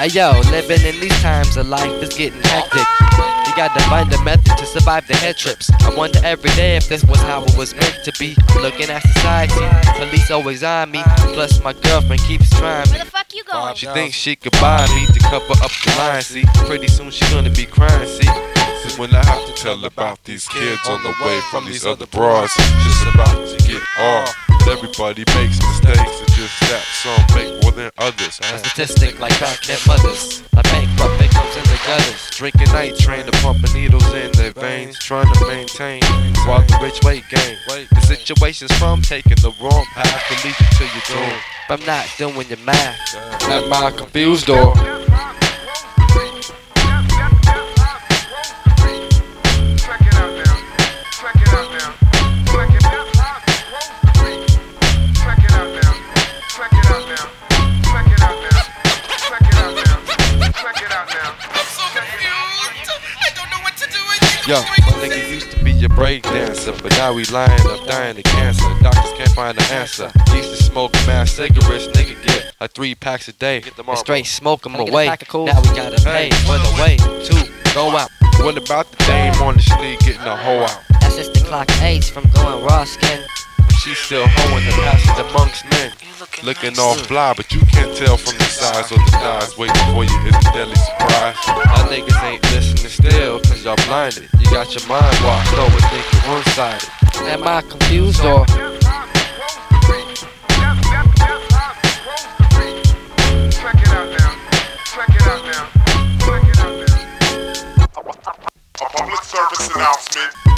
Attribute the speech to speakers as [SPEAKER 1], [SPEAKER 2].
[SPEAKER 1] Hey yo, living in these times of life is getting hectic. You gotta find a method to survive the head trips. I wonder every day if this was how it was meant to be. Looking at society, police always on me. Plus my girlfriend keeps trying me.
[SPEAKER 2] Where the fuck you going?
[SPEAKER 1] She thinks she could buy me to cover up the line, see. Pretty soon she gonna be crying, see.
[SPEAKER 3] See, when I have to tell about these kids on the way from these other bras, just about to get off. Everybody makes mistakes, it's just that some make more than others.
[SPEAKER 1] A statistic like backend mothers, like bankrupt victims in the gutters. Drinking night train to pumping needles in their veins, trying to maintain while the rich weight gain. The situation's from taking the wrong path to lead you to your doom. If I'm not doing your math at my confused door. Yo, my nigga used to be a break dancer, but now we lying up dying of cancer. Doctors can't find an answer. Used to smoke mad cigarettes, nigga get like 3 packs a day. And straight smoke 'em away. Now we gotta pay for the way to go out.
[SPEAKER 3] What about the dame on the street getting a hoe out?
[SPEAKER 1] That's just the clock age from going raw skin.
[SPEAKER 3] She's still hoeing the passage amongst men. Looking all fly, but you can't tell from the size of the thighs. Waiting for you is a deadly surprise.
[SPEAKER 1] Y'all niggas ain't listening still, cause y'all blinded. You got your mind washed over thinking one-sided. Am I confused or?
[SPEAKER 3] A public service announcement.